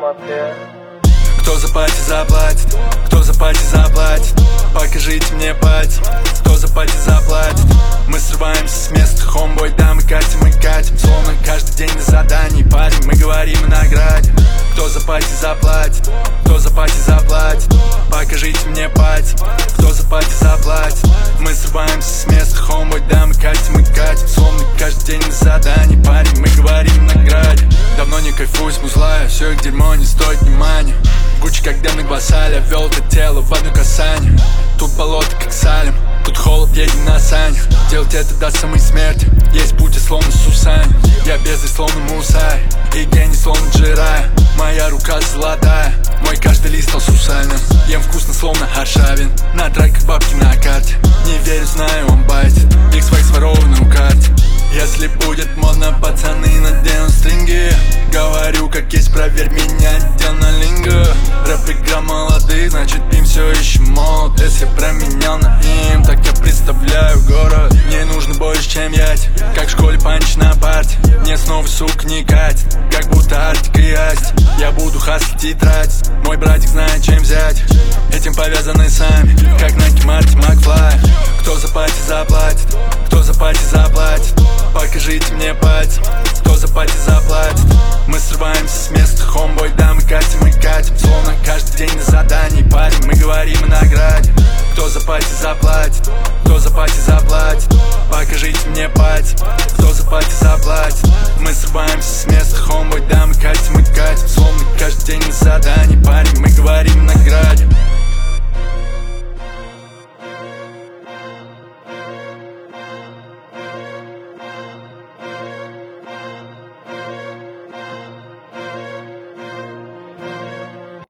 атмосфера. Кто за пати заплатит? Кто за пати заплатит? Покажите мне пати. Кто за пати заплатит? Мы срываемся с места, хомбой, да, мы катим. Словно каждый день на задании, парень, мы говорим о награде. Кто за пати заплатит? Кто за пати заплатит? Покажите мне пати. Кто за пати заплатит? Мы срываемся с места, хомбой, да, мы катим. Словно каждый день на задании, парень, мы говорим о награде. Давно не кайфую с музлая, все их дерьмо не стоит внимания. Гуччи, когда на гласали, вел это тело в одно касание. Тут болото, как Салем, тут холод, едем на санях. Делать это до самой смерти, есть путь, словно Сусань. Я бездой, словно Мусай, и гений, словно Джирай. Моя рука золотая, мой каждый лист стал сусальным. Ем вкусно, словно Аршавин, на треках бабки на карте. Не верю, знаю, он байтит, их своих сворованную карте. Если будет модно, пацаны, надену стринги. Говорю, как есть, проверь меня, дел на линго. Рэп-игра молодых, значит им все еще молод. Если я променял на им, так я представляю город. Мне нужно больше, чем яйца, как в школе панч на парте. Мне снова, сука, не катит, как будто Артик и Асти. Я буду хаслить и тратить, мой братик знает, чем взять. Этим повязаны сами, как Nike, Марти, Макфлай. Кто за пати заплатит? Кто за пати заплатит? Покажите мне пати. Кто за пати заплатит? Мы срываемся с места, хомбой, да, мы катим. Словно каждый день на задании, парень, мы говорим о награде. Кто за пати заплатит? Кто за пати заплатит? Покажите мне пати. Кто за пати заплатит? Мы срываемся с места, хомбой, да, мы катим. Словно каждый день на задании, парень, мы говорим о награде.